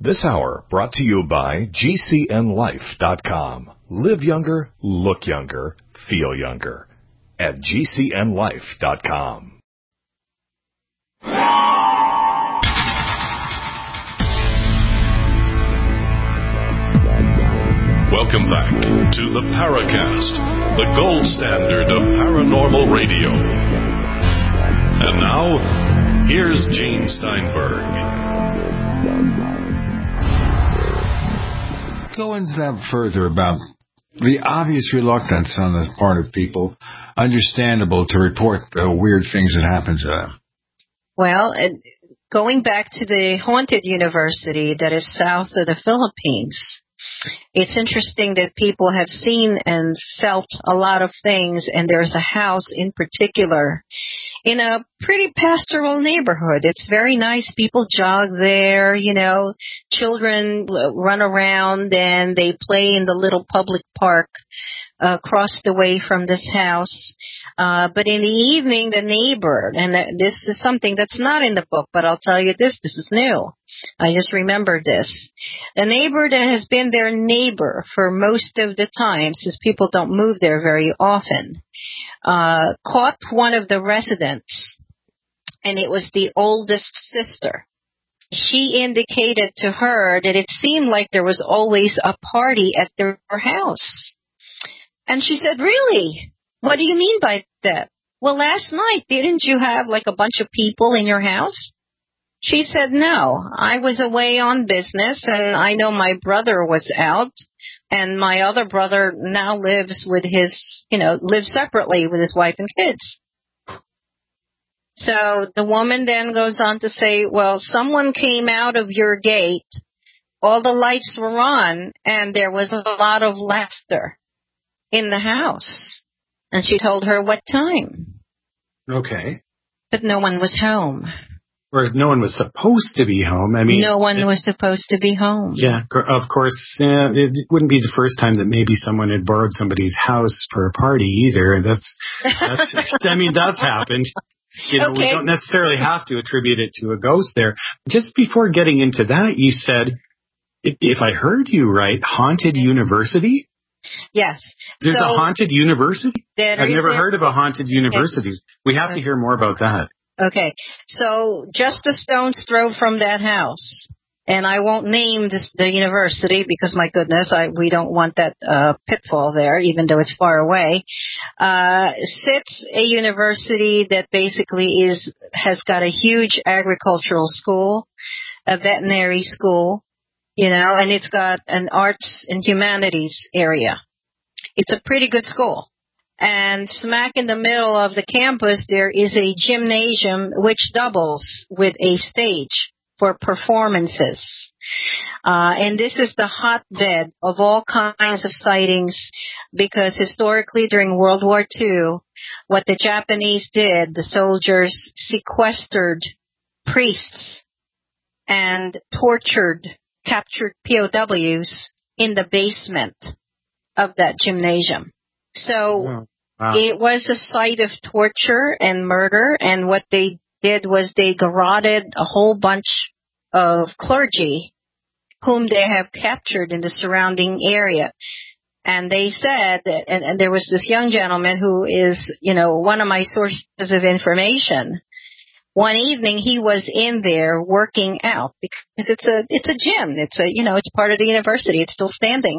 This hour brought to you by GCNLife.com. Live younger, look younger, feel younger. At GCNLife.com. Welcome back to the Paracast, the gold standard of paranormal radio. And now, here's Gene Steinberg. Go into that further about the obvious reluctance on the part of people, understandable, to report weird things that happen to them. Well, going back to the haunted university that is south of the Philippines, it's interesting that people have seen and felt a lot of things, and there's a house in particular in a pretty pastoral neighborhood. It's very nice. People jog there, children run around and they play in the little public park across the way from this house. But in the evening, the neighbor, and this is something that's not in the book, but I'll tell you this is new. I just remembered this. The neighbor that has been their neighbor for most of the time, since people don't move there very often, caught one of the residents, and it was the oldest sister. She indicated to her that it seemed like there was always a party at their house. And she said, "Really? What do you mean by that?" "Well, last night, didn't you have like a bunch of people in your house?" She said, "No, I was away on business, and I know my brother was out, and my other brother now lives with lives separately with his wife and kids." So the woman then goes on to say, "Well, someone came out of your gate, all the lights were on, and there was a lot of laughter in the house." And she told her what time. Okay. But no one was home. Or no one was supposed to be home. I mean, no one was supposed to be home. Yeah, of course. It wouldn't be the first time that maybe someone had borrowed somebody's house for a party either. That's I mean, that's happened. We don't necessarily have to attribute it to a ghost there. Just before getting into that, you said, if I heard you right, haunted university? Yes. There's a haunted university? I've never heard of a haunted university. Okay. We have to hear more about that. Okay. So just a stone's throw from that house, and I won't name the university because, my goodness, we don't want that pitfall there, even though it's far away, sits a university that basically has got a huge agricultural school, a veterinary school, and it's got an arts and humanities area. It's a pretty good school. And smack in the middle of the campus, there is a gymnasium which doubles with a stage for performances. And this is the hotbed of all kinds of sightings, because historically during World War II, what the Japanese did, the soldiers sequestered priests and captured POWs in the basement of that gymnasium. So It was a site of torture and murder, and what they did was they garroted a whole bunch of clergy whom they have captured in the surrounding area. And they said that, and there was this young gentleman who is, one of my sources of information. One evening he was in there working out because it's a gym. It's part of the university. It's still standing.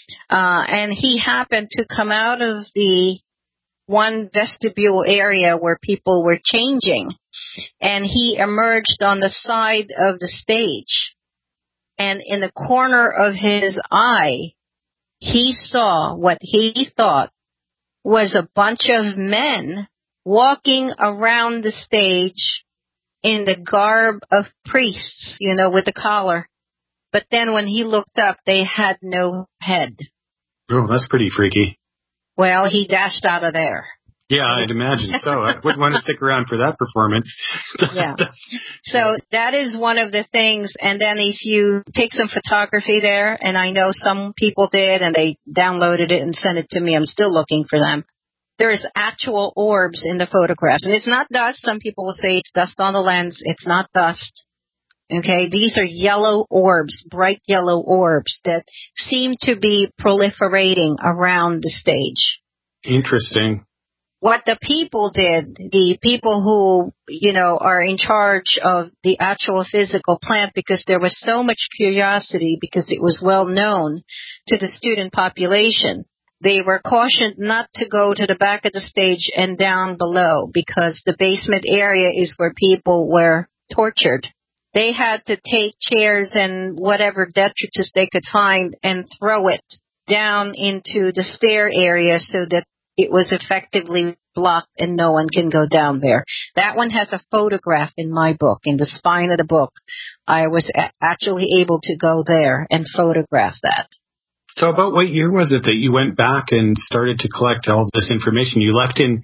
And he happened to come out of the one vestibule area where people were changing, and he emerged on the side of the stage. And in the corner of his eye, he saw what he thought was a bunch of men walking around the stage in the garb of priests, with the collar. But then when he looked up, they had no head. Oh, that's pretty freaky. Well, he dashed out of there. Yeah, I'd imagine so. I wouldn't want to stick around for that performance. Yeah. So that is one of the things. And then if you take some photography there, and I know some people did, and they downloaded it and sent it to me. I'm still looking for them. There's actual orbs in the photographs. And it's not dust. Some people will say it's dust on the lens. It's not dust. Okay, these are yellow orbs, bright yellow orbs that seem to be proliferating around the stage. Interesting. What the people did, the people who, are in charge of the actual physical plant, because there was so much curiosity, because it was well known to the student population, they were cautioned not to go to the back of the stage and down below, because the basement area is where people were tortured. They had to take chairs and whatever detritus they could find and throw it down into the stair area so that it was effectively blocked and no one can go down there. That one has a photograph in my book, in the spine of the book. I was actually able to go there and photograph that. So about what year was it that you went back and started to collect all this information? You left in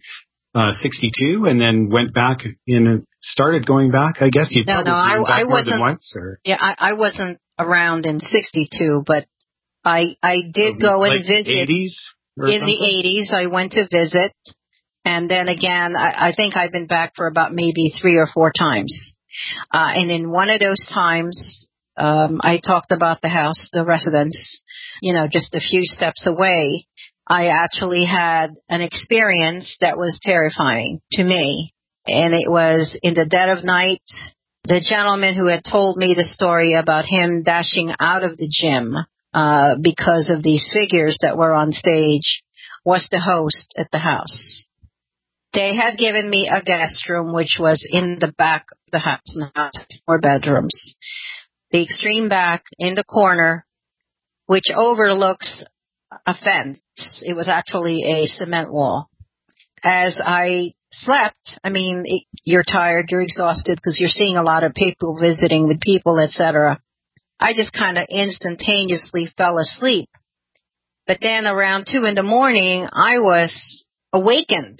62 and then went back and started going back, I guess? I wasn't. Once, or? Yeah, I wasn't around in 62, but I did go and visit. 80s? In the 80s, I went to visit. And then again, I think I've been back for about maybe 3 or 4 times. And in one of those times, I talked about the house, the residence, just a few steps away. I actually had an experience that was terrifying to me. And it was in the dead of night. The gentleman who had told me the story about him dashing out of the gym because of these figures that were on stage was the host at the house. They had given me a guest room, which was in the back of the house, not 4 bedrooms. The extreme back in the corner, which overlooks a fence. It was actually a cement wall. As I slept, you're tired, you're exhausted because you're seeing a lot of people visiting with people, etc. I just kind of instantaneously fell asleep. But then around 2 a.m, I was awakened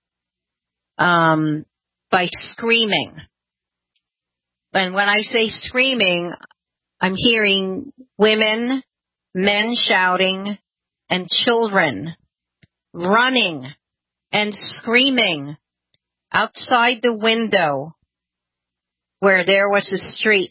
by screaming. And when I say screaming, I'm hearing women, men shouting, and children running and screaming outside the window where there was a street.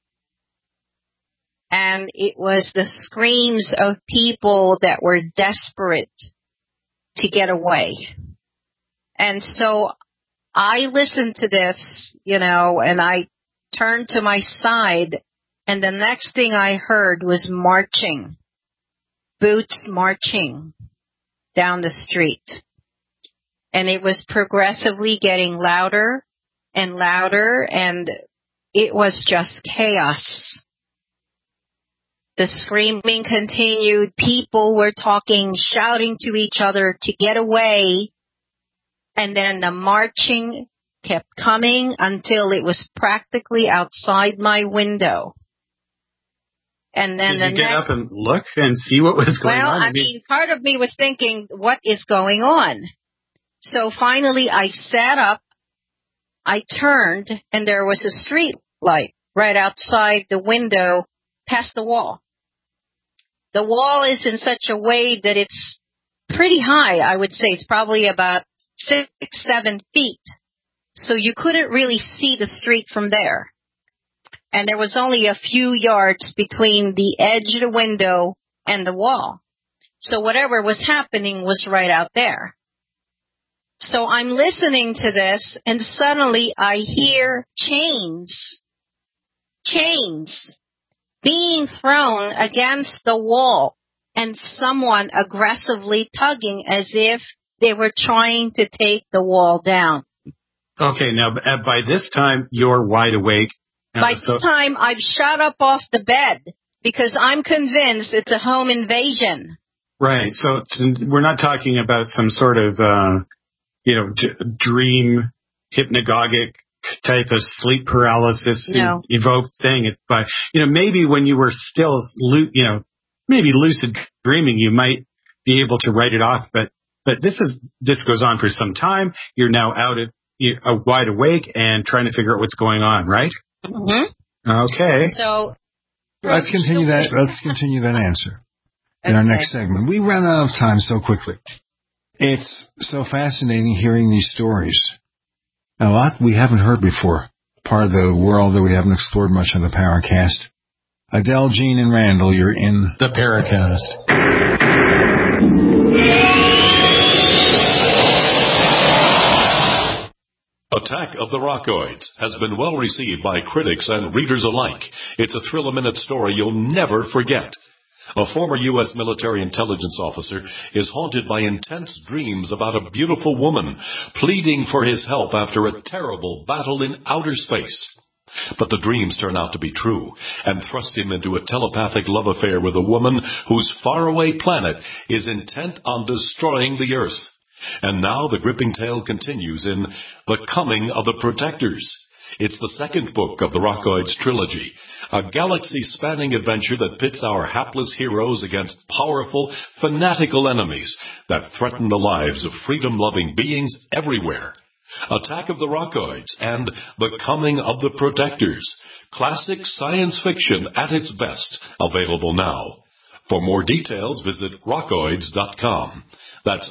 And it was the screams of people that were desperate to get away. And so I listened to this, and I turned to my side, and the next thing I heard was marching, boots marching down the street. And it was progressively getting louder and louder, and it was just chaos. The screaming continued. People were talking, shouting to each other to get away. And then the marching kept coming until it was practically outside my window. And then Did you get up and look and see what was going on? Well, part of me was thinking, what is going on? So finally I sat up, I turned, and there was a street light right outside the window past the wall. The wall is in such a way that it's pretty high, I would say. It's probably about 6-7 feet. So you couldn't really see the street from there. And there was only a few yards between the edge of the window and the wall. So whatever was happening was right out there. So I'm listening to this, and suddenly I hear chains being thrown against the wall, and someone aggressively tugging as if they were trying to take the wall down. Okay, now by this time you're wide awake. By this time I've shot up off the bed because I'm convinced it's a home invasion. Right, so we're not talking about some sort of, dream hypnagogic type of sleep paralysis evoked thing. But, maybe when you were still, maybe lucid dreaming, you might be able to write it off. But this goes on for some time. You're now wide awake and trying to figure out what's going on, right? Mm-hmm. Okay. So let's continue that answer in our next segment. We ran out of time so quickly. It's so fascinating hearing these stories. A lot we haven't heard before. part of the world that we haven't explored much on the Paracast. Adele, Gene, and Randall, you're in the Paracast. Attack of the Rockoids has been well received by critics and readers alike. It's a thrill-a-minute story you'll never forget. A former U.S. military intelligence officer is haunted by intense dreams about a beautiful woman pleading for his help after a terrible battle in outer space. But the dreams turn out to be true and thrust him into a telepathic love affair with a woman whose faraway planet is intent on destroying the Earth. And now the gripping tale continues in The Coming of the Protectors. It's the second book of the Rockoids trilogy, a galaxy-spanning adventure that pits our hapless heroes against powerful, fanatical enemies that threaten the lives of freedom-loving beings everywhere. Attack of the Rockoids and The Coming of the Protectors. Classic science fiction at its best, available now. For more details, visit rockoids.com. That's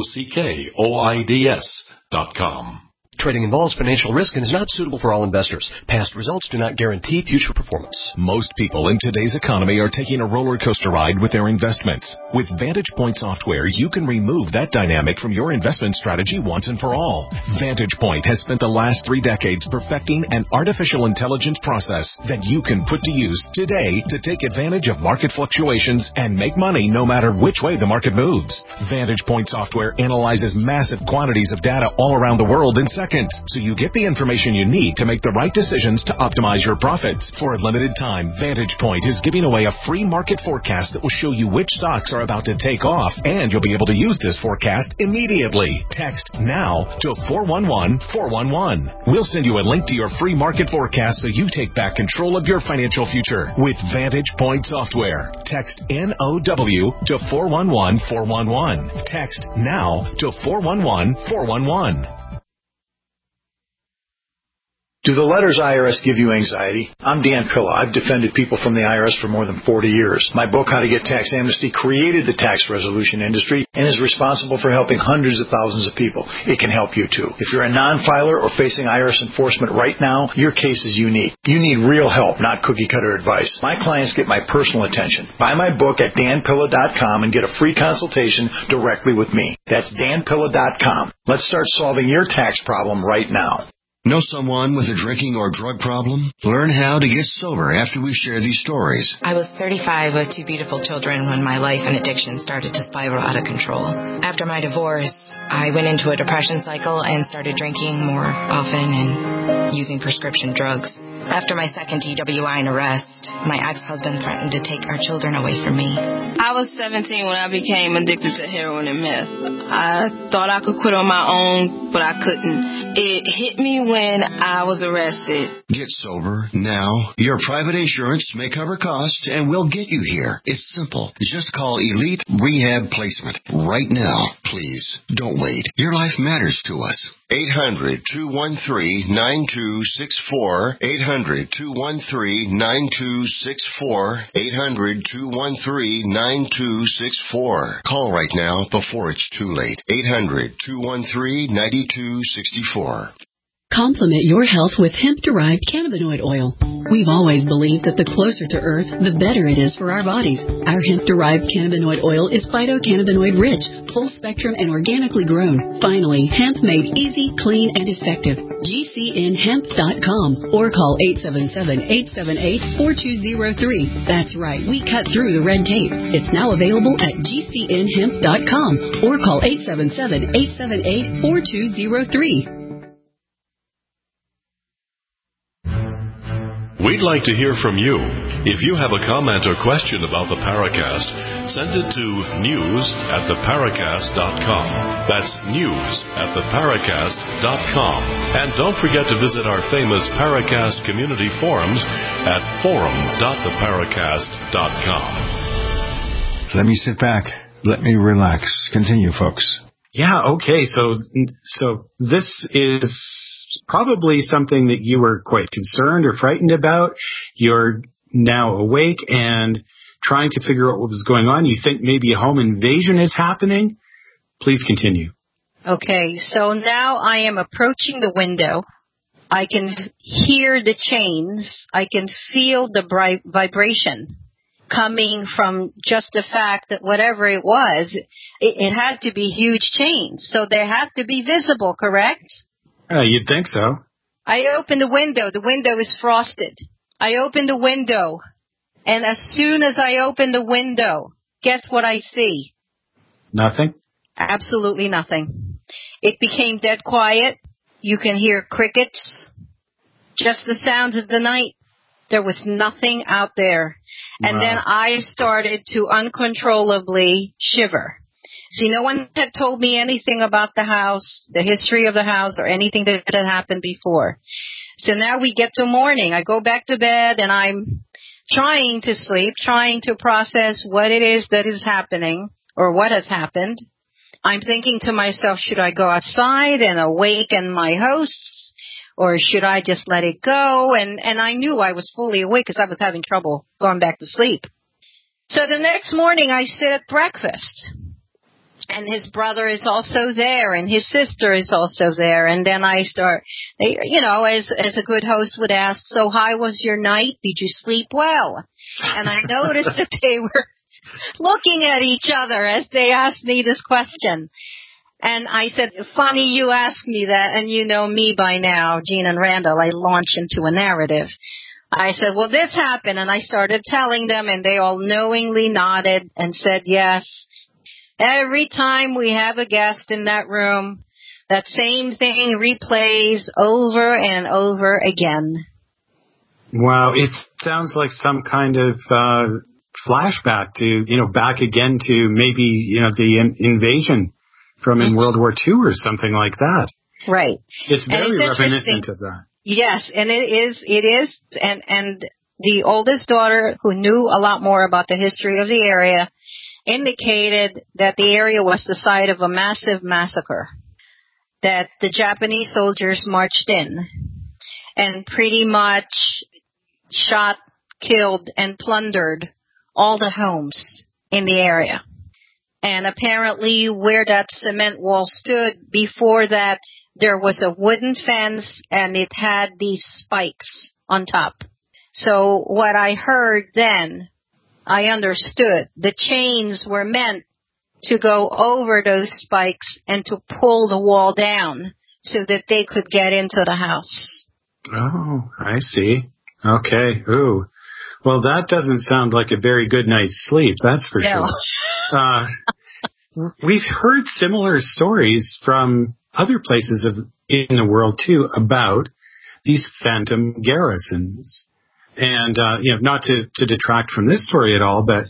ROCKOIDS.com. Trading involves financial risk and is not suitable for all investors. Past results do not guarantee future performance. Most people in today's economy are taking a roller coaster ride with their investments. With Vantage Point software, you can remove that dynamic from your investment strategy once and for all. Vantage Point has spent the last 3 decades perfecting an artificial intelligence process that you can put to use today to take advantage of market fluctuations and make money no matter which way the market moves. Vantage Point software analyzes massive quantities of data all around the world in seconds, so you get the information you need to make the right decisions to optimize your profits. For a limited time, Vantage Point is giving away a free market forecast that will show you which stocks are about to take off, and you'll be able to use this forecast immediately. Text NOW to 411-411. We'll send you a link to your free market forecast so you take back control of your financial future with Vantage Point software. Text NOW to 411-411. Text NOW to 411-411. Do the letters IRS give you anxiety? I'm Dan Pilla. I've defended people from the IRS for more than 40 years. My book, How to Get Tax Amnesty, created the tax resolution industry and is responsible for helping hundreds of thousands of people. It can help you too. If you're a non-filer or facing IRS enforcement right now, your case is unique. You need real help, not cookie-cutter advice. My clients get my personal attention. Buy my book at danpilla.com and get a free consultation directly with me. That's danpilla.com. Let's start solving your tax problem right now. Know someone with a drinking or drug problem? Learn how to get sober after we share these stories. I was 35 with 2 beautiful children when my life and addiction started to spiral out of control. After my divorce, I went into a depression cycle and started drinking more often and using prescription drugs. After my second DWI and arrest, my ex-husband threatened to take our children away from me. I was 17 when I became addicted to heroin and meth. I thought I could quit on my own, but I couldn't. It hit me when I was arrested. Get sober now. Your private insurance may cover costs and we'll get you here. It's simple. Just call Elite Rehab Placement right now. Please, don't wait. Your life matters to us. 800-213-9264. 800-213-9264. 800-213-9264. Call right now before it's too late. 800-213-9264. Complement your health with hemp-derived cannabinoid oil. We've always believed that the closer to Earth, the better it is for our bodies. Our hemp-derived cannabinoid oil is phytocannabinoid-rich, full-spectrum, and organically grown. Finally, hemp made easy, clean, and effective. GCNhemp.com or call 877-878-4203. That's right, we cut through the red tape. It's now available at GCNhemp.com or call 877-878-4203. We'd like to hear from you. If you have a comment or question about the Paracast, send it to news@theparacast.com. That's news@theparacast.com. And don't forget to visit our famous Paracast community forums at forum.theparacast.com. Let me sit back. Let me relax. Continue, folks. Yeah, okay. So this is probably something that you were quite concerned or frightened about. You're now awake and trying to figure out what was going on. You think maybe a home invasion is happening. Please continue. Okay, so now I am approaching the window, I can hear the chains. I can feel the vibration coming from just the fact that whatever it was, it had to be huge chains. So they had to be visible, correct? You'd think so. I opened the window. The window is frosted. I opened the window. And as soon as I open the window, guess what I see? Nothing? Absolutely nothing. It became dead quiet. You can hear crickets. Just the sounds of the night. There was nothing out there. And then I started to uncontrollably shiver. See, no one had told me anything about the house, the history of the house, or anything that had happened before. So now we get to morning. I go back to bed, and I'm trying to sleep, trying to process what it is that is happening or what has happened. I'm thinking to myself, should I go outside and awaken my hosts, or should I just let it go? And I knew I was fully awake because I was having trouble going back to sleep. So the next morning I sit at breakfast. And his brother is also there, and his sister is also there. And then I start, as a good host would ask, so how was your night? Did you sleep well? And I noticed that they were looking at each other as they asked me this question. And I said, funny you ask me that, and you know me by now, Jean and Randall, I launch into a narrative. I said, well, this happened, and I started telling them, and they all knowingly nodded and said yes. Every time we have a guest in that room, that same thing replays over and over again. Wow, it sounds like some kind of flashback to, back again to maybe, the invasion from in World War II or something like that. Right. It's very reminiscent of that. Yes, and it is, and the oldest daughter, who knew a lot more about the history of the area, indicated that the area was the site of a massive massacre, that the Japanese soldiers marched in and pretty much shot, killed, and plundered all the homes in the area. And apparently where that cement wall stood, before that, there was a wooden fence, and it had these spikes on top. So what I heard then, I understood. The chains were meant to go over those spikes and to pull the wall down so that they could get into the house. Oh, I see. Okay. Ooh. Well, that doesn't sound like a very good night's sleep, that's for sure. We've heard similar stories from other places in the world, too, about these phantom garrisons. And, not to detract from this story at all, but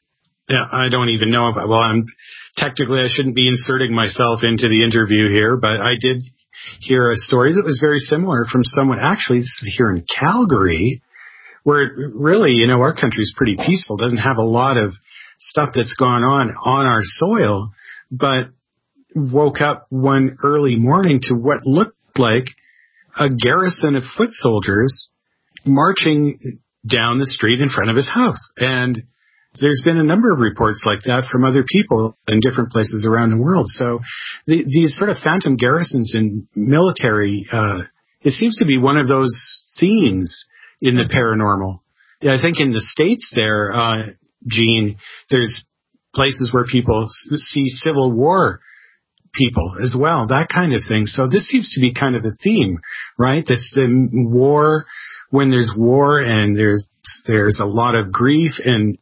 I don't even know about, technically I shouldn't be inserting myself into the interview here, but I did hear a story that was very similar from someone, actually, this is here in Calgary, where really, our country's pretty peaceful, doesn't have a lot of stuff that's gone on our soil, but woke up one early morning to what looked like a garrison of foot soldiers marching down the street in front of his house. And there's been a number of reports like that from other people in different places around the world. So these sort of phantom garrisons in military, it seems to be one of those themes in the paranormal. I think in the States there, Jean, there's places where people see Civil War people as well, that kind of thing. So this seems to be kind of a theme, right? The war, when there's war and there's a lot of grief and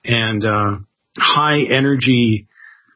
high energy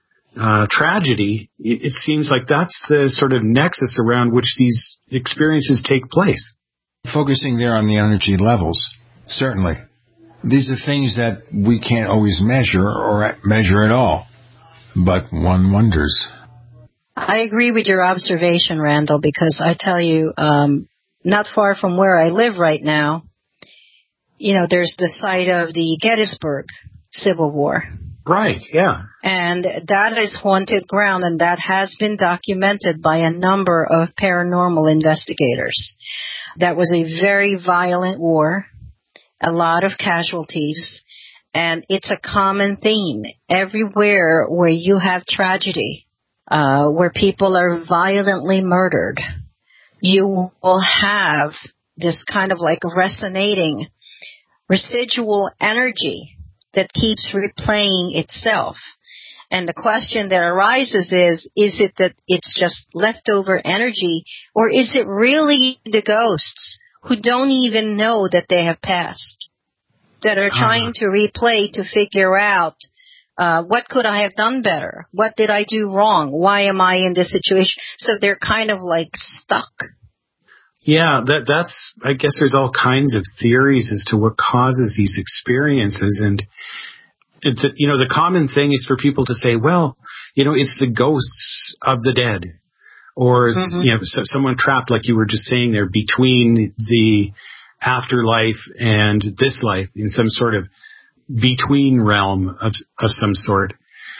tragedy, it seems like that's the sort of nexus around which these experiences take place. Focusing there on the energy levels, certainly. These are things that we can't always measure or measure at all, but one wonders. I agree with your observation, Randall, because I tell you, not far from where I live right now, there's the site of the Gettysburg Civil War. Right, yeah. And that is haunted ground, and that has been documented by a number of paranormal investigators. That was a very violent war, a lot of casualties, and it's a common theme. Everywhere where you have tragedy, where people are violently murdered, you will have this kind of like resonating residual energy that keeps replaying itself. And the question that arises is it that it's just leftover energy, or is it really the ghosts who don't even know that they have passed, that are trying to replay to figure out what could I have done better? What did I do wrong? Why am I in this situation? So they're kind of like stuck. Yeah, that's, I guess there's all kinds of theories as to what causes these experiences. And it's, the common thing is for people to say, well, it's the ghosts of the dead, or, someone trapped, like you were just saying there, between the afterlife and this life in some sort of between realm of some sort.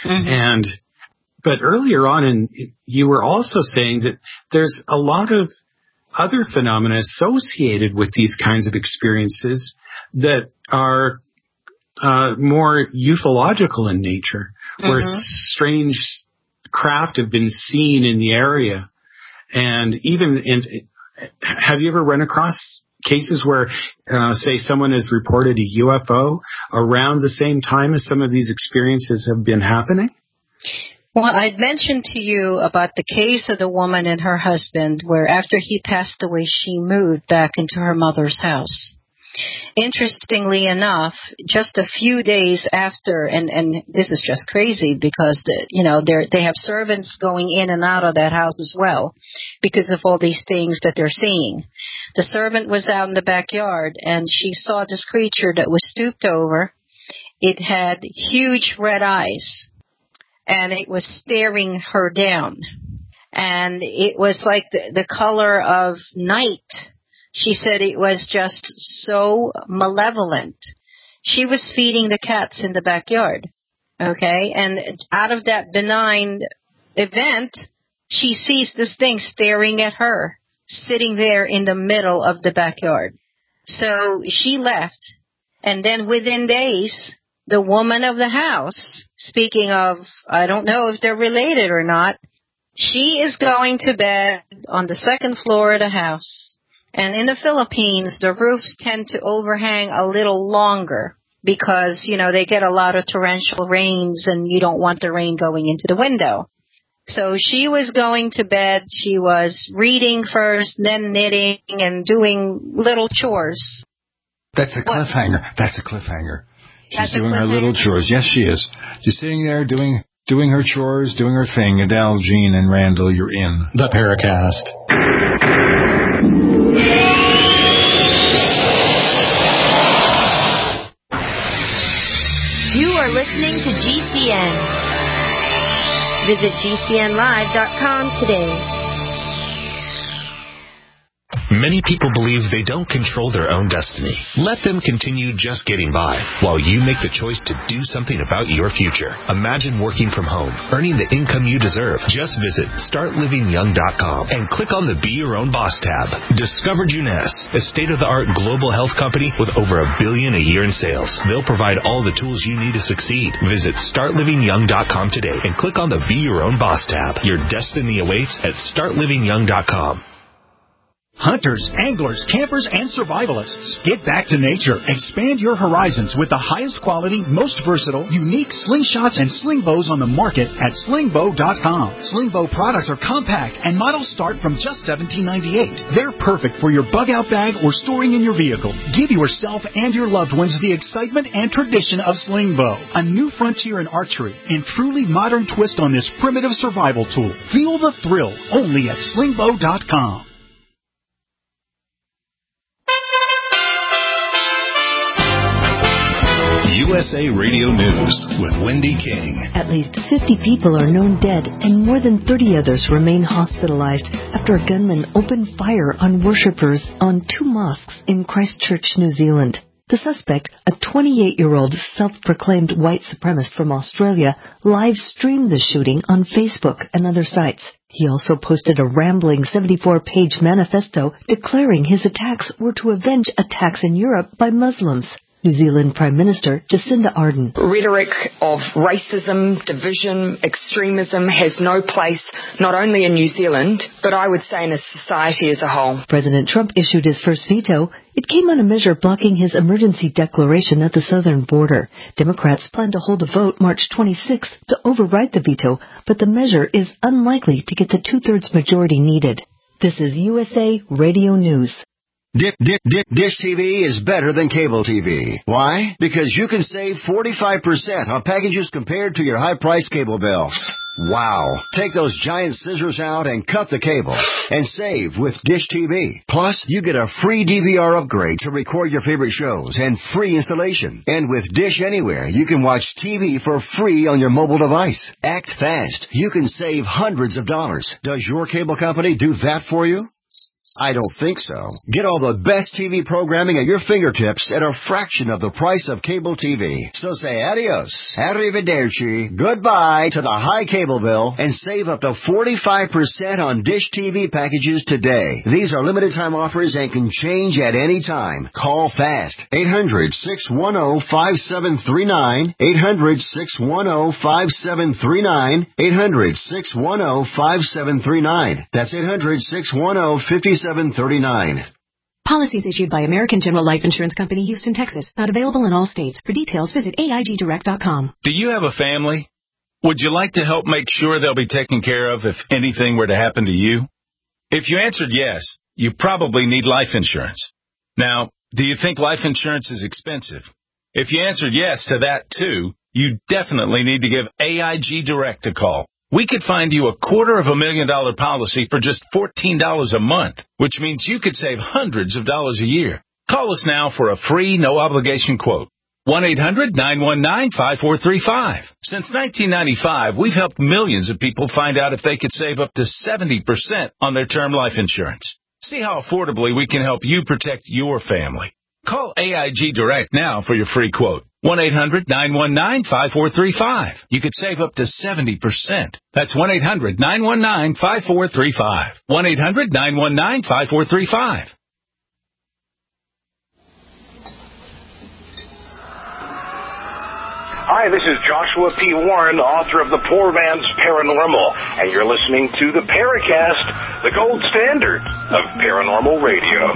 But earlier on, you were also saying that there's a lot of other phenomena associated with these kinds of experiences that are more ufological in nature, where strange craft have been seen in the area. And have you ever run across cases where, say, someone has reported a UFO around the same time as some of these experiences have been happening? Well, I'd mentioned to you about the case of the woman and her husband, where after he passed away, she moved back into her mother's house. Interestingly enough, just a few days after, and this is just crazy because they have servants going in and out of that house as well because of all these things that they're seeing. The servant was out in the backyard and she saw this creature that was stooped over. It had huge red eyes and it was staring her down, and it was like the color of night. She said it was just so malevolent. She was feeding the cats in the backyard, okay? And out of that benign event, she sees this thing staring at her, sitting there in the middle of the backyard. So she left, and then within days, the woman of the house, speaking of, I don't know if they're related or not, she is going to bed on the second floor of the house. And in the Philippines, the roofs tend to overhang a little longer because, they get a lot of torrential rains and you don't want the rain going into the window. So she was going to bed. She was reading first, then knitting and doing little chores. That's a cliffhanger. What? That's a cliffhanger. She's doing her little chores. Yes, she is. She's sitting there doing her chores, doing her thing. Adele, Jean, and Randall, you're in the Paracast. You are listening to GCN. Visit GCNlive.com today. Many people believe they don't control their own destiny. Let them continue just getting by while you make the choice to do something about your future. Imagine working from home, earning the income you deserve. Just visit StartLivingYoung.com and click on the Be Your Own Boss tab. Discover Juness, a state-of-the-art global health company with over $1 billion a year in sales. They'll provide all the tools you need to succeed. Visit StartLivingYoung.com today and click on the Be Your Own Boss tab. Your destiny awaits at StartLivingYoung.com. Hunters, anglers, campers, and survivalists. Get back to nature. Expand your horizons with the highest quality, most versatile, unique slingshots and sling bows on the market at slingbow.com. Slingbow products are compact and models start from just $17.98. They're perfect for your bug-out bag or storing in your vehicle. Give yourself and your loved ones the excitement and tradition of Slingbow, a new frontier in archery and truly modern twist on this primitive survival tool. Feel the thrill only at slingbow.com. USA Radio News with Wendy King. At least 50 people are known dead and more than 30 others remain hospitalized after a gunman opened fire on worshippers on 2 mosques in Christchurch, New Zealand. The suspect, a 28-year-old self-proclaimed white supremacist from Australia, live-streamed the shooting on Facebook and other sites. He also posted a rambling 74-page manifesto declaring his attacks were to avenge attacks in Europe by Muslims. New Zealand Prime Minister Jacinda Ardern. Rhetoric of racism, division, extremism has no place not only in New Zealand, but I would say in a society as a whole. President Trump issued his first veto. It came on a measure blocking his emergency declaration at the southern border. Democrats plan to hold a vote March 26th to override the veto, but the measure is unlikely to get the two-thirds majority needed. This is USA Radio News. Dish TV is better than cable TV. Why? Because you can save 45% on packages compared to your high-priced cable bill. Wow. Take those giant scissors out and cut the cable and save with Dish TV. Plus, you get a free DVR upgrade to record your favorite shows and free installation. And with Dish Anywhere, you can watch TV for free on your mobile device. Act fast. You can save hundreds of dollars. Does your cable company do that for you? I don't think so. Get all the best TV programming at your fingertips at a fraction of the price of cable TV. So say adios, arrivederci, goodbye to the high cable bill and save up to 45% on Dish TV packages today. These are limited time offers and can change at any time. Call fast. 800-610-5739. 800-610-5739. 800-610-5739. That's 800-610-5739. Policies issued by American General Life Insurance Company, Houston, Texas. Not available in all states. For details, visit AIGdirect.com. Do you have a family? Would you like to help make sure they'll be taken care of if anything were to happen to you? If you answered yes, you probably need life insurance. Now, do you think life insurance is expensive? If you answered yes to that too, you definitely need to give AIG Direct a call. We could find you a $250,000 policy for just $14 a month, which means you could save hundreds of dollars a year. Call us now for a free, no-obligation quote. 1-800-919-5435. Since 1995, we've helped millions of people find out if they could save up to 70% on their term life insurance. See how affordably we can help you protect your family. Call AIG Direct now for your free quote. 1-800-919-5435. You could save up to 70%. That's 1-800-919-5435. 1-800-919-5435. Hi, this is Joshua P. Warren, author of The Poor Man's Paranormal, and you're listening to the Paracast, the gold standard of paranormal radio.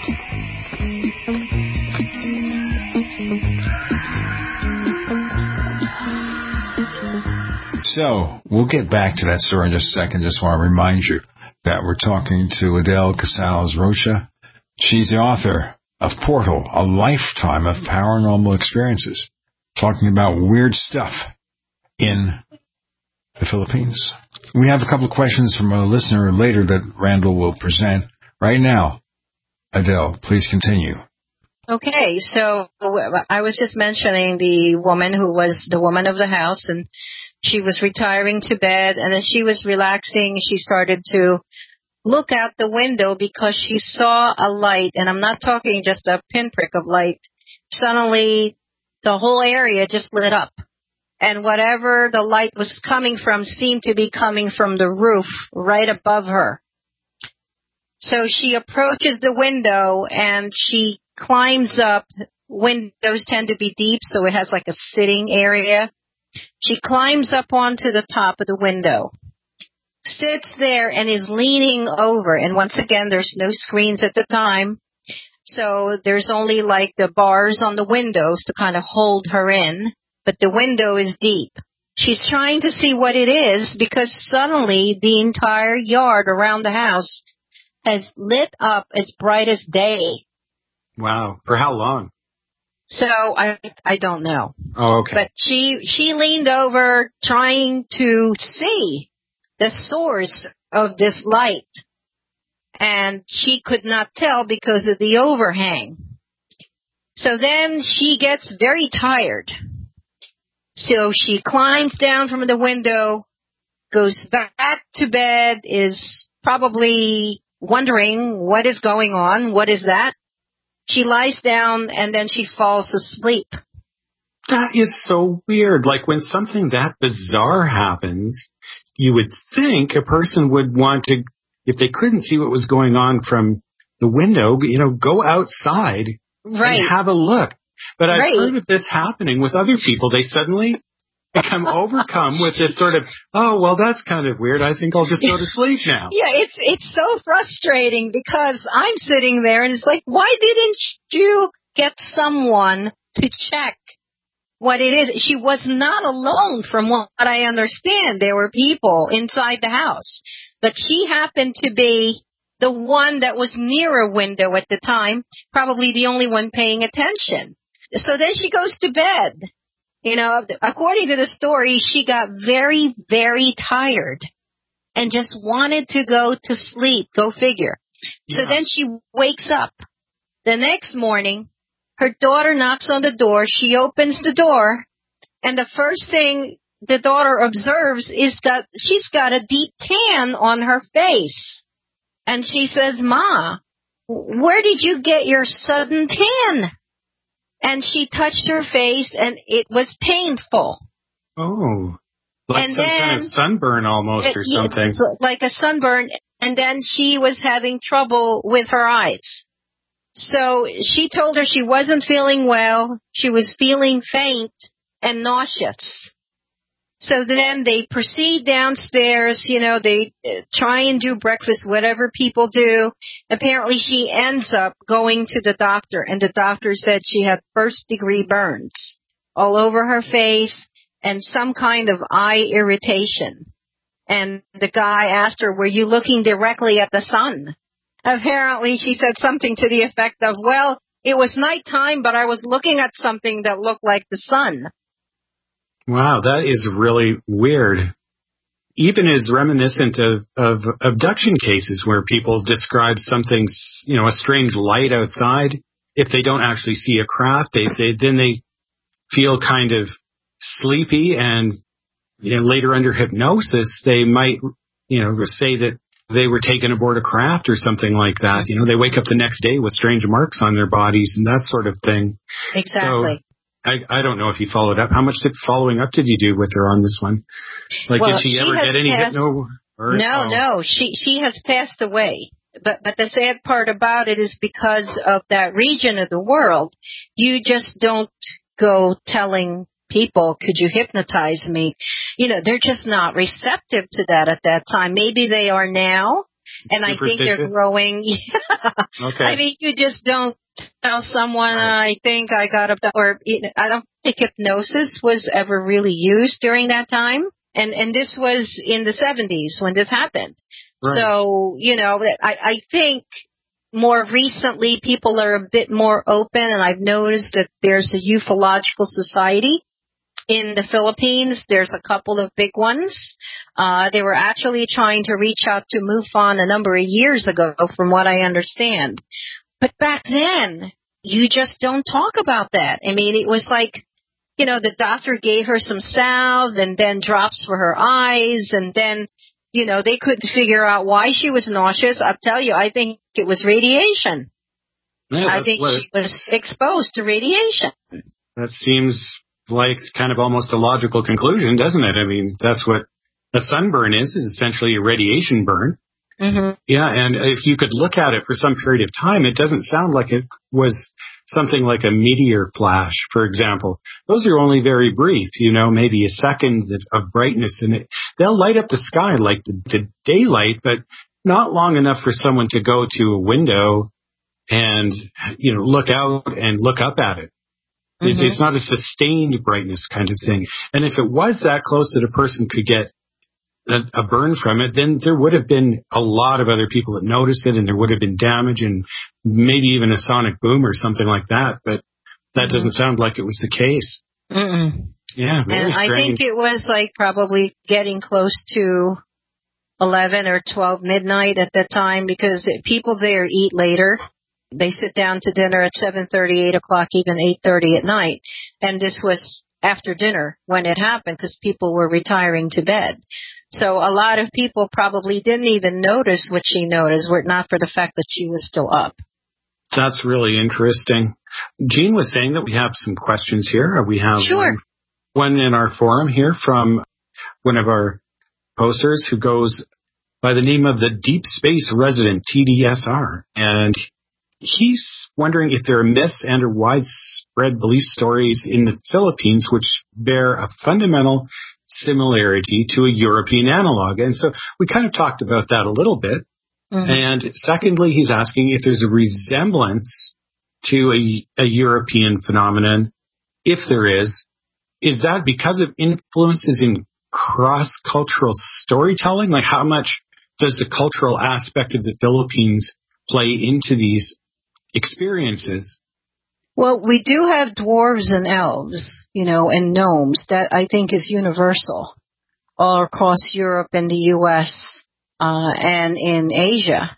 So, we'll get back to that story in just a second. Just want to remind you that we're talking to Adele Casals Rocha. She's the author of Portal, A Lifetime of Paranormal Experiences, talking about weird stuff in the Philippines. We have a couple of questions from a listener later that Randall will present. Right now, Adele, please continue. Okay, so I was just mentioning the woman who was the woman of the house, and she was retiring to bed, and as she was relaxing, she started to look out the window because she saw a light, and I'm not talking just a pinprick of light. Suddenly, the whole area just lit up, and whatever the light was coming from seemed to be coming from the roof right above her. So she approaches the window, and she climbs up. Windows tend to be deep, so it has like a sitting area. She climbs up onto the top of the window, sits there, and is leaning over. And once again, there's no screens at the time, so there's only like the bars on the windows to kind of hold her in, but the window is deep. She's trying to see what it is because suddenly the entire yard around the house has lit up as bright as day. Wow. For how long? So I don't know. Oh, okay. But she leaned over trying to see the source of this light, and she could not tell because of the overhang. So then she gets very tired. So she climbs down from the window, goes back to bed, is probably wondering what is going on, what is that? She lies down, and then she falls asleep. That is so weird. Like, when something that bizarre happens, you would think a person would want to, if they couldn't see what was going on from the window, go outside and have a look. But I've heard of this happening with other people. They suddenly become overcome with this sort of, oh, well, that's kind of weird. I think I'll just go to sleep now. Yeah, it's so frustrating because I'm sitting there and it's like, why didn't you get someone to check what it is? She was not alone from what I understand. There were people inside the house, but she happened to be the one that was near a window at the time, probably the only one paying attention. So then she goes to bed. You know, according to the story, she got very, very tired and just wanted to go to sleep. Go figure. Yeah. So then she wakes up. The next morning, her daughter knocks on the door. She opens the door, and the first thing the daughter observes is that she's got a deep tan on her face. And she says, "Ma, where did you get your sudden tan?" And she touched her face, and it was painful. Oh, like and some kind of sunburn almost or something. Like a sunburn, and then she was having trouble with her eyes. So she told her she wasn't feeling well. She was feeling faint and nauseous. So then they proceed downstairs, you know, they try and do breakfast, whatever people do. Apparently she ends up going to the doctor, and the doctor said she had first-degree burns all over her face and some kind of eye irritation. And the guy asked her, were you looking directly at the sun? Apparently she said something to the effect of, well, it was nighttime, but I was looking at something that looked like the sun. Wow, that is really weird. Even is reminiscent of abduction cases where people describe something, you know, a strange light outside. If they don't actually see a craft, then they feel kind of sleepy, and you know, later under hypnosis, they might, you know, say that they were taken aboard a craft or something like that. You know, they wake up the next day with strange marks on their bodies and that sort of thing. Exactly. So, I don't know if you followed up. How much following up did you do with her on this one? Like, well, did she ever get any hypno? No. She has passed away. But the sad part about it is because of that region of the world, you just don't go telling people, could you hypnotize me? You know, they're just not receptive to that at that time. Maybe they are now. And I think they're growing. Okay. I mean, you just don't tell someone, I think I got up, or I don't think hypnosis was ever really used during that time. And this was in the 70s when this happened. Right. So, you know, I think more recently people are a bit more open, and I've noticed that there's a ufological society in the Philippines. There's a couple of big ones. They were actually trying to reach out to MUFON a number of years ago, from what I understand. But back then, you just don't talk about that. I mean, it was like, you know, the doctor gave her some salve and then drops for her eyes, and then, you know, they couldn't figure out why she was nauseous. I'll tell you, I think it was radiation. Yeah, I think she was exposed to radiation. That seems like kind of almost a logical conclusion, doesn't it? I mean, that's what a sunburn is essentially a radiation burn. Mm-hmm. Yeah, and if you could look at it for some period of time, it doesn't sound like it was something like a meteor flash, for example. Those are only very brief, you know, maybe a second of brightness, and they'll light up the sky like the daylight, but not long enough for someone to go to a window and, you know, look out and look up at it. Mm-hmm. It's not a sustained brightness kind of thing. And if it was that close that a person could get a burn from it, then there would have been a lot of other people that noticed it, and there would have been damage and maybe even a sonic boom or something like that. But that doesn't sound like it was the case. Mm-mm. Yeah, very strange. I think it was like probably getting close to 11 or 12 midnight at that time, because people there eat later. They sit down to dinner at 7:30, 8 o'clock, even 8:30 at night. And this was after dinner when it happened, because people were retiring to bed. So a lot of people probably didn't even notice what she noticed, were it not for the fact that she was still up. That's really interesting. Jean was saying that we have some questions here. We have one in our forum here from one of our posters who goes by the name of the Deep Space Resident, TDSR. And he's wondering if there are myths and or widespread belief stories in the Philippines which bear a fundamental similarity to a European analog. And so we kind of talked about that a little bit. Mm-hmm. And secondly, he's asking if there's a resemblance to a European phenomenon. If there is that because of influences in cross-cultural storytelling? Like, how much does the cultural aspect of the Philippines play into these experiences? Well, we do have dwarves and elves, and gnomes. That I think is universal all across Europe and the U.S. And in Asia.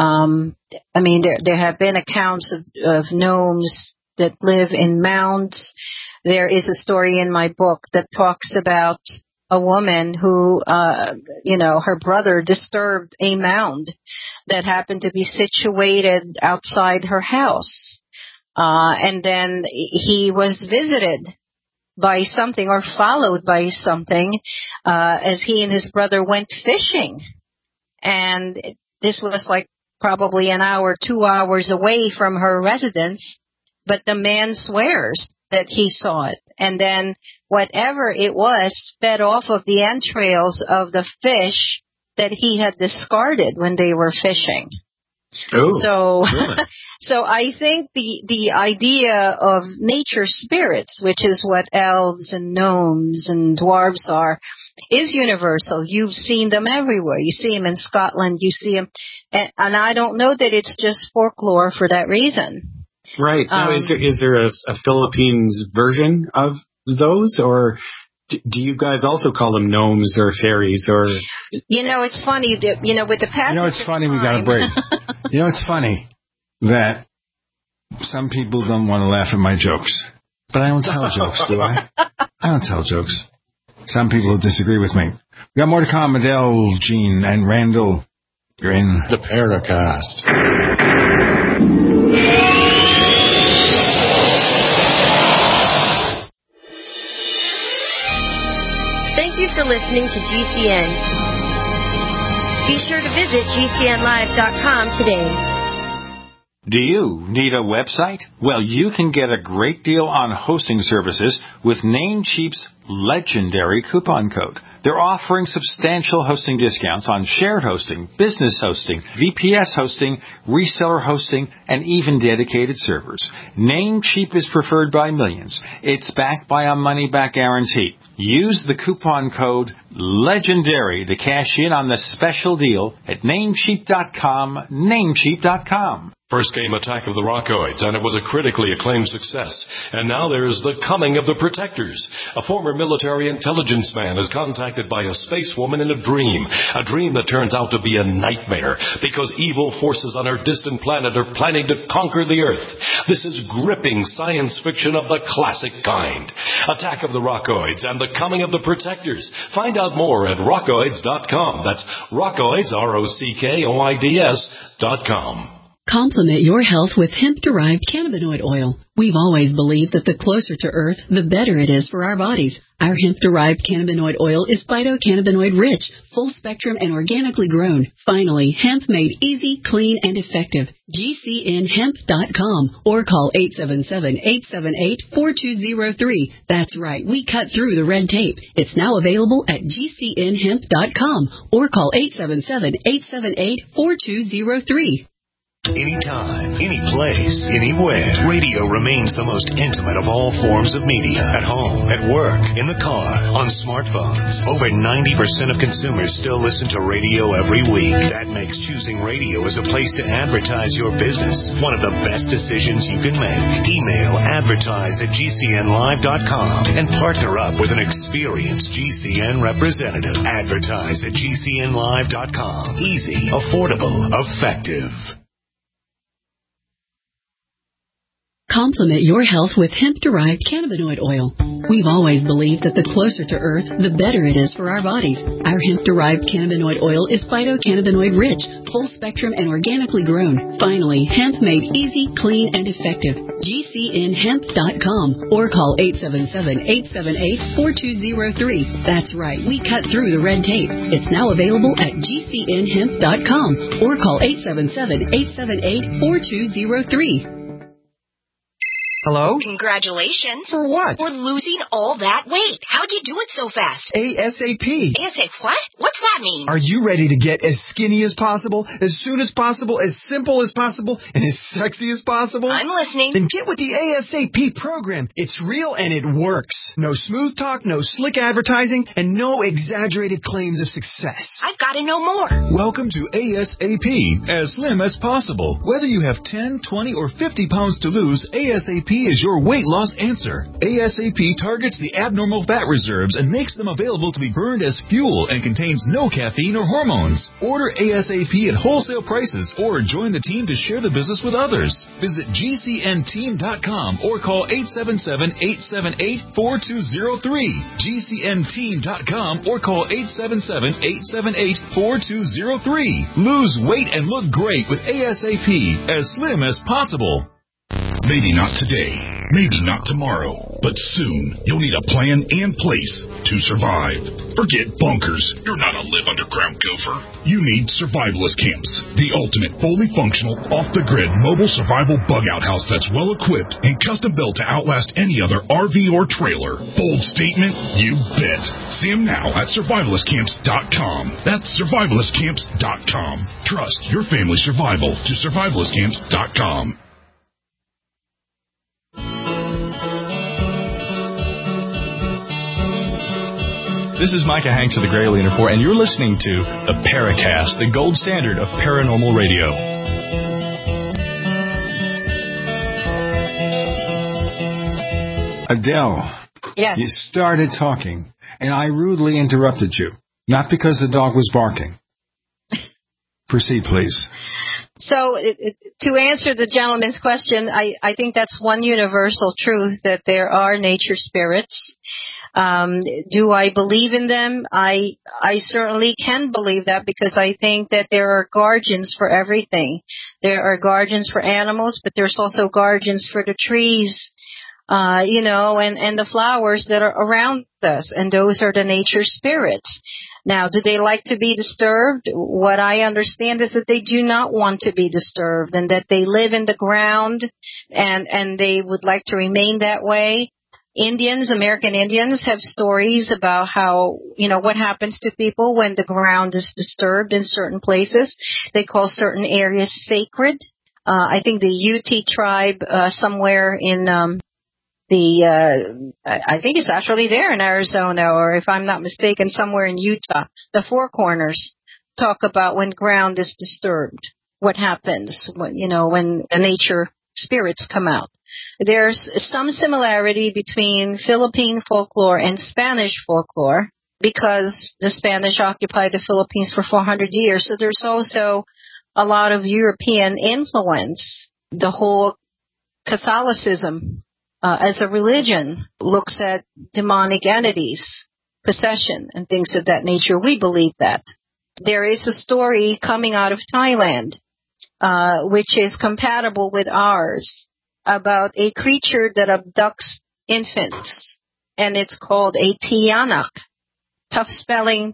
There have been accounts of gnomes that live in mounds. There is a story in my book that talks about a woman who, her brother disturbed a mound that happened to be situated outside her house. And then he was visited by something or followed by something, as he and his brother went fishing. And this was like probably an hour, 2 hours away from her residence, but the man swears that he saw it. And then whatever it was fed off of the entrails of the fish that he had discarded when they were fishing. Oh, so I think the idea of nature spirits, which is what elves and gnomes and dwarves are, is universal. You've seen them everywhere. You see them in Scotland. You see them, and I don't know that it's just folklore for that reason. Right. Now, is there a Philippines version of those, or do you guys also call them gnomes or fairies? Or it's funny. With the passage. It's funny. We got a break. It's funny that some people don't want to laugh at my jokes, but I don't tell jokes, do I? I don't tell jokes. Some people disagree with me. We got more to come. Adele, Gene, and Randall. You're in the Paracast. Thank you for listening to GCN. Be sure to visit GCNlive.com today. Do you need a website? Well, you can get a great deal on hosting services with Namecheap's legendary coupon code. They're offering substantial hosting discounts on shared hosting, business hosting, VPS hosting, reseller hosting, and even dedicated servers. Namecheap is preferred by millions. It's backed by a money-back guarantee. Use the coupon code LEGENDARY to cash in on the special deal at Namecheap.com, Namecheap.com. First came Attack of the Rockoids, and it was a critically acclaimed success. And now there's The Coming of the Protectors. A former military intelligence man is contacted by a space woman in a dream that turns out to be a nightmare because evil forces on her distant planet are planning to conquer the Earth. This is gripping science fiction of the classic kind. Attack of the Rockoids and The Coming of the Protectors. Find out more at rockoids.com. That's Rockoids, ROCKOIDS.com. Complement your health with hemp-derived cannabinoid oil. We've always believed that the closer to Earth, the better it is for our bodies. Our hemp-derived cannabinoid oil is phytocannabinoid rich, full-spectrum, and organically grown. Finally, hemp made easy, clean, and effective. GCNhemp.com or call 877-878-4203. That's right, we cut through the red tape. It's now available at GCNhemp.com or call 877-878-4203. Anytime, any place, anywhere. Radio remains the most intimate of all forms of media. At home, at work, in the car, on smartphones. Over 90% of consumers still listen to radio every week. That makes choosing radio as a place to advertise your business one of the best decisions you can make. Email advertise@GCNlive.com and partner up with an experienced GCN representative. Advertise at GCNlive.com. Easy, affordable, effective. Complement your health with hemp-derived cannabinoid oil. We've always believed that the closer to Earth, the better it is for our bodies. Our hemp-derived cannabinoid oil is phytocannabinoid rich, full spectrum, and organically grown. Finally, hemp made easy, clean, and effective. GCNhemp.com or call 877-878-4203. That's right, we cut through the red tape. It's now available at GCNhemp.com or call 877-878-4203. Hello? Congratulations. For what? For losing all that weight. How'd you do it so fast? ASAP. ASAP what? What's that mean? Are you ready to get as skinny as possible, as soon as possible, as simple as possible, and as sexy as possible? I'm listening. Then get with the ASAP program. It's real and it works. No smooth talk, no slick advertising, and no exaggerated claims of success. I've got to know more. Welcome to ASAP, as slim as possible. Whether you have 10, 20, or 50 pounds to lose, ASAP is your weight loss answer. ASAP targets the abnormal fat reserves and makes them available to be burned as fuel and contains no caffeine or hormones. Order ASAP at wholesale prices or join the team to share the business with others. Visit GCNteam.com or call 877-878-4203. GCNteam.com or call 877-878-4203. Lose weight and look great with ASAP, as slim as possible. Maybe not today, maybe not tomorrow, but soon you'll need a plan and place to survive. Forget bunkers. You're not a live underground gopher. You need survivalist camps, the ultimate fully functional, off-the-grid mobile survival bug-out house that's well-equipped and custom-built to outlast any other RV or trailer. Bold statement? You bet. See them now at survivalistcamps.com. That's survivalistcamps.com. Trust your family's survival to survivalistcamps.com. This is Micah Hanks of the Gray Alien Report, and you're listening to the Paracast, the gold standard of paranormal radio. Adele, yes. You started talking, and I rudely interrupted you, not because the dog was barking. Proceed, please. So, to answer the gentleman's question, I think that's one universal truth, that there are nature spirits. Do I believe in them? I certainly can believe that, because I think that there are guardians for everything. There are guardians for animals, but there's also guardians for the trees, and the flowers that are around us, and those are the nature spirits. Now, do they like to be disturbed? What I understand is that they do not want to be disturbed, and that they live in the ground, and they would like to remain that way. American Indians have stories about how, what happens to people when the ground is disturbed in certain places. They call certain areas sacred. I think the Ute tribe, somewhere in, I think it's actually there in Arizona, or if I'm not mistaken, somewhere in Utah, the Four Corners talk about when ground is disturbed, what happens when the nature spirits come out. There's some similarity between Philippine folklore and Spanish folklore, because the Spanish occupied the Philippines for 400 years. So there's also a lot of European influence. The whole Catholicism as a religion looks at demonic entities, possession, and things of that nature. We believe that. There is a story coming out of Thailand, which is compatible with ours, about a creature that abducts infants, and it's called a Tiyanak. Tough spelling,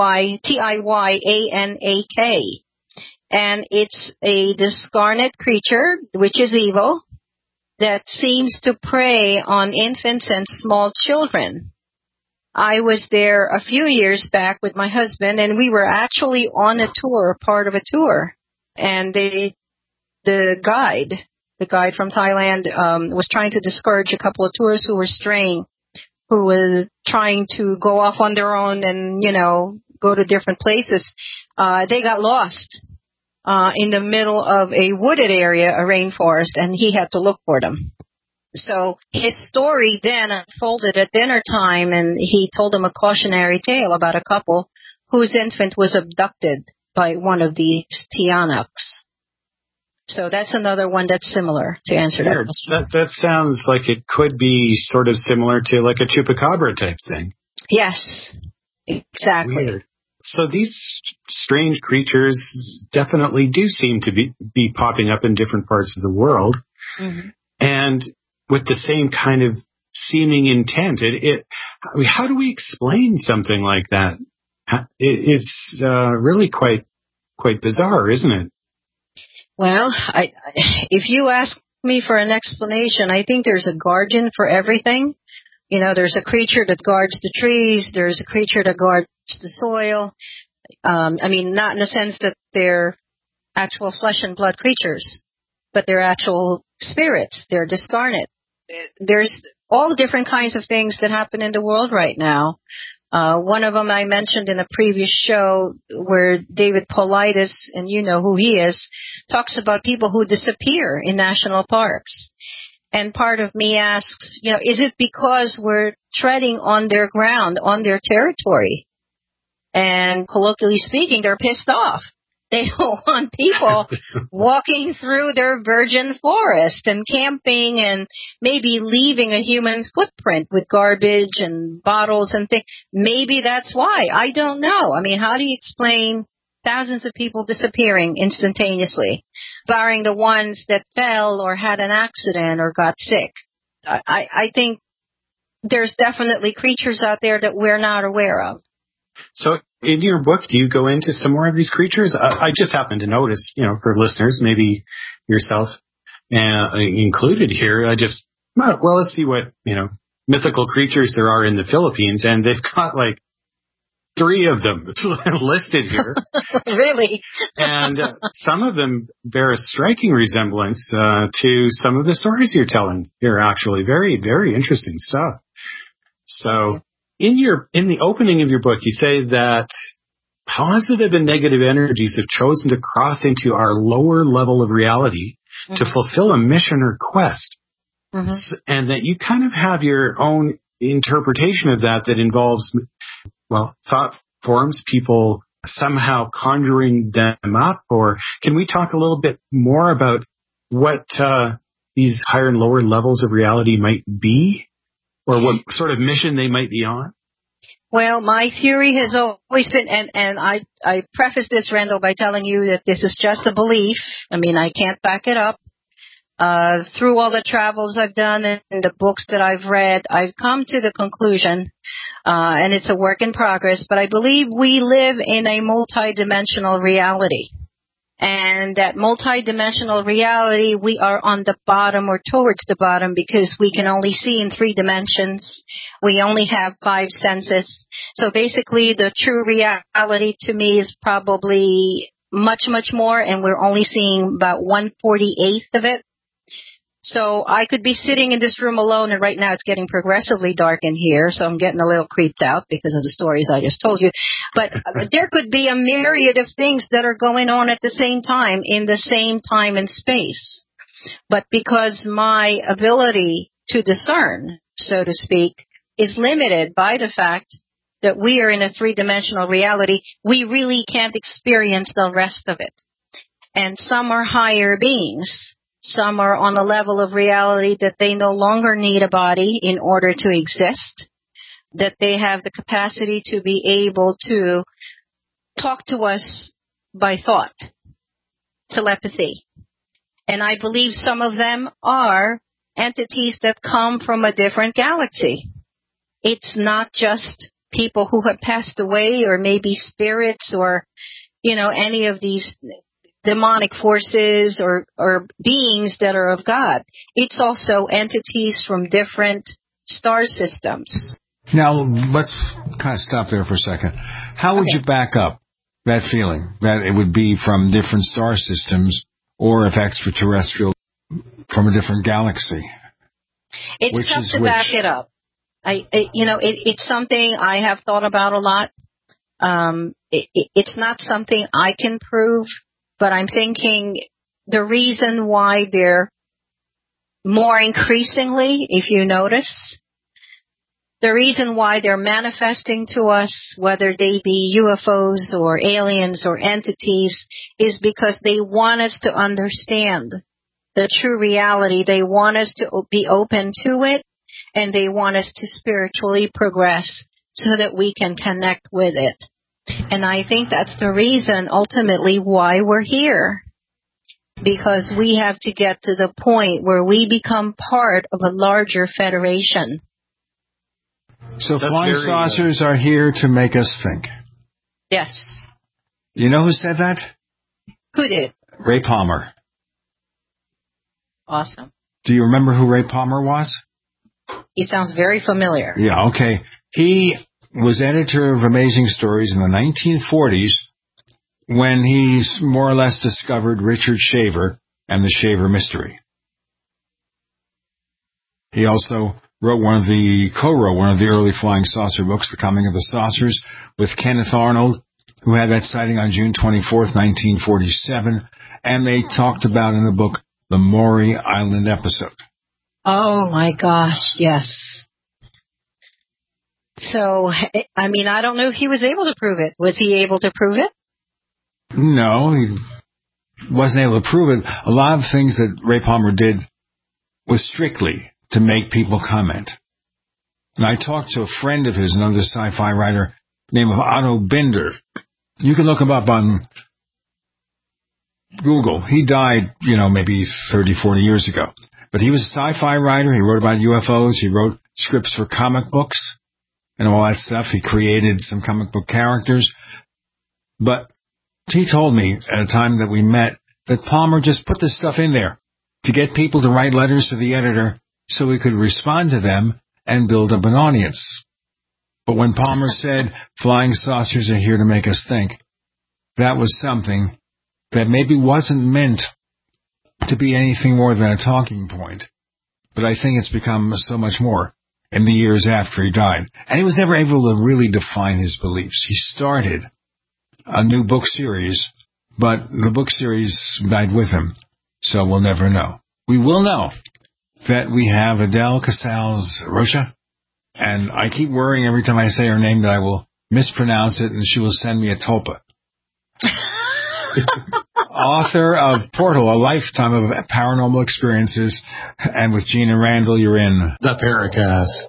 Tiyyanak. And it's a discarnate creature, which is evil, that seems to prey on infants and small children. I was there a few years back with my husband, and we were actually on a tour, part of a tour. And the guide from Thailand was trying to discourage a couple of tourists who were straying, who was trying to go off on their own and, go to different places. They got lost in the middle of a wooded area, a rainforest, and he had to look for them. So his story then unfolded at dinner time, and he told them a cautionary tale about a couple whose infant was abducted by one of these Tiyyanaks. So that's another one that's similar to answer that question. That sounds like it could be sort of similar to like a chupacabra type thing. Yes, exactly. Weird. So these strange creatures definitely do seem to be popping up in different parts of the world, and with the same kind of seeming intent. How do we explain something like that? It's really quite bizarre, isn't it? Well, if you ask me for an explanation, I think there's a guardian for everything. You know, there's a creature that guards the trees. There's a creature that guards the soil. I mean, not in the sense that they're actual flesh and blood creatures, but they're actual spirits. They're discarnate. There's all different kinds of things that happen in the world right now. One of them I mentioned in a previous show where David Paulides, and you know who he is, talks about people who disappear in national parks. And part of me asks, you know, is it because we're treading on their ground, on their territory? And colloquially speaking, they're pissed off. They don't want people walking through their virgin forest and camping and maybe leaving a human footprint with garbage and bottles and things. Maybe that's why. I don't know. I mean, how do you explain thousands of people disappearing instantaneously, barring the ones that fell or had an accident or got sick? I think there's definitely creatures out there that we're not aware of. So in your book, do you go into some more of these creatures? I just happen to notice, you know, for listeners, maybe yourself included here, let's see what, you know, mythical creatures there are in the Philippines, and they've got like 3 of them listed here. Really? And some of them bear a striking resemblance to some of the stories you're telling here, actually. Very, very interesting stuff. So in the opening of your book, you say that positive and negative energies have chosen to cross into our lower level of reality to fulfill a mission or quest. And that you kind of have your own interpretation of that involves, well, thought forms, people somehow conjuring them up. Or can we talk a little bit more about what these higher and lower levels of reality might be, or what sort of mission they might be on? Well, my theory has always been, and I preface this, Randall, by telling you that this is just a belief. I mean, I can't back it up. Through all the travels I've done and the books that I've read, I've come to the conclusion, and it's a work in progress, but I believe we live in a multidimensional reality. And that multidimensional reality, we are on the bottom or towards the bottom because we can only see in 3 dimensions. We only have 5 senses. So basically the true reality to me is probably much, much more, and we're only seeing about 1/48th of it. So I could be sitting in this room alone, and right now it's getting progressively dark in here, so I'm getting a little creeped out because of the stories I just told you. But there could be a myriad of things that are going on at the same time, in the same time and space. But because my ability to discern, so to speak, is limited by the fact that we are in a 3-dimensional reality, we really can't experience the rest of it. And some are higher beings. Some are on a level of reality that they no longer need a body in order to exist, that they have the capacity to be able to talk to us by thought, telepathy. And I believe some of them are entities that come from a different galaxy. It's not just people who have passed away or maybe spirits or, you know, any of these demonic forces or beings that are of God. It's also entities from different star systems. Now, let's kind of stop there for a second. How would you back up that feeling that it would be from different star systems or if extraterrestrial from a different galaxy? It's tough to back it up. It's something I have thought about a lot. It's not something I can prove. But I'm thinking the reason why they're more increasingly, if you notice, The reason why they're manifesting to us, whether they be UFOs or aliens or entities, is because they want us to understand the true reality. They want us to be open to it, and they want us to spiritually progress so that we can connect with it. And I think that's the reason ultimately why we're here. Because we have to get to the point where we become part of a larger federation. So flying saucers are here to make us think. Yes. You know who said that? Who did? Ray Palmer. Awesome. Do you remember who Ray Palmer was? He sounds very familiar. Yeah, okay. He was editor of Amazing Stories in the 1940s when he more or less discovered Richard Shaver and the Shaver Mystery. He also co-wrote one of the early flying saucer books, The Coming of the Saucers, with Kenneth Arnold, who had that sighting on June 24th, 1947, and they talked about in the book the Maury Island episode. Oh my gosh, yes. So, I mean, I don't know if he was able to prove it. Was he able to prove it? No, he wasn't able to prove it. A lot of things that Ray Palmer did was strictly to make people comment. And I talked to a friend of his, another sci-fi writer named Otto Binder. You can look him up on Google. He died, maybe 30, 40 years ago. But he was a sci-fi writer. He wrote about UFOs. He wrote scripts for comic books and all that stuff. He created some comic book characters. But he told me at a time that we met that Palmer just put this stuff in there to get people to write letters to the editor so he could respond to them and build up an audience. But when Palmer said, flying saucers are here to make us think, that was something that maybe wasn't meant to be anything more than a talking point. But I think it's become so much more in the years after he died. And he was never able to really define his beliefs. He started a new book series, but the book series died with him, so we'll never know. We will know that we have Adele Casals Rocha, and I keep worrying every time I say her name that I will mispronounce it and she will send me a tulpa. Author of Portal, A Lifetime of Paranormal Experiences, and with Gina Randall, you're in The Paracast.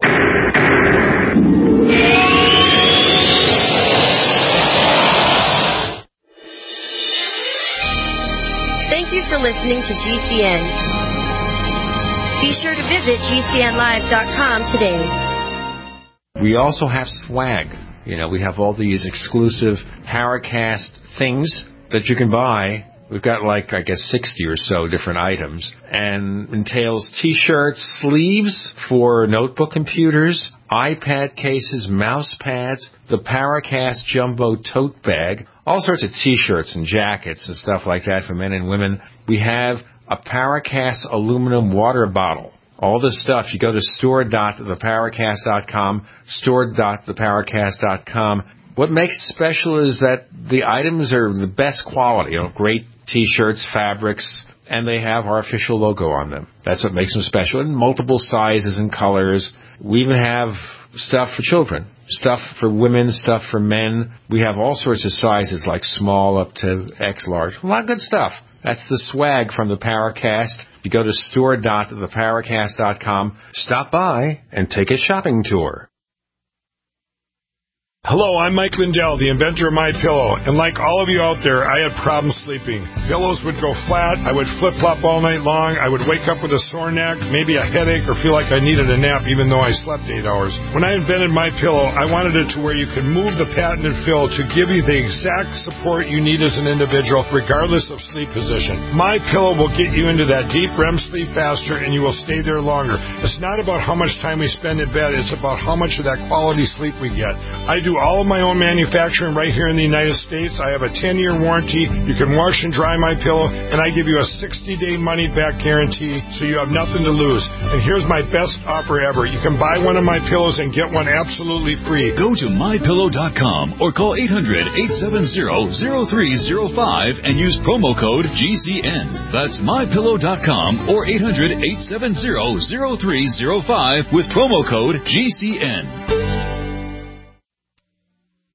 Thank you for listening to GCN. Be sure to visit GCNlive.com today. We also have swag. We have all these exclusive Paracast things that you can buy. We've got 60 or so different items, and entails T-shirts, sleeves for notebook computers, iPad cases, mouse pads, the Paracast Jumbo tote bag, all sorts of T-shirts and jackets and stuff like that for men and women. We have a Paracast aluminum water bottle. All this stuff, you go to store.theparacast.com, store.theparacast.com. What makes it special is that the items are the best quality, great T-shirts, fabrics, and they have our official logo on them. That's what makes them special, in multiple sizes and colors. We even have stuff for children, stuff for women, stuff for men. We have all sorts of sizes, like small up to X large. A lot of good stuff. That's the swag from the Paracast. You go to store.theparacast.com, stop by, and take a shopping tour. Hello, I'm Mike Lindell, the inventor of MyPillow, and like all of you out there, I had problems sleeping. Pillows would go flat, I would flip-flop all night long, I would wake up with a sore neck, maybe a headache, or feel like I needed a nap even though I slept 8 hours. When I invented MyPillow, I wanted it to where you could move the patented fill to give you the exact support you need as an individual, regardless of sleep position. MyPillow will get you into that deep REM sleep faster, and you will stay there longer. It's not about how much time we spend in bed, it's about how much of that quality sleep we get. I do all of my own manufacturing right here in the United States. I have a 10-year warranty. You can wash and dry my pillow, and I give you a 60-day money-back guarantee, so you have nothing to lose. And here's my best offer ever. You can buy one of my pillows and get one absolutely free. Go to mypillow.com or call 800-870-0305 and use promo code GCN. That's mypillow.com or 800-870-0305 with promo code GCN.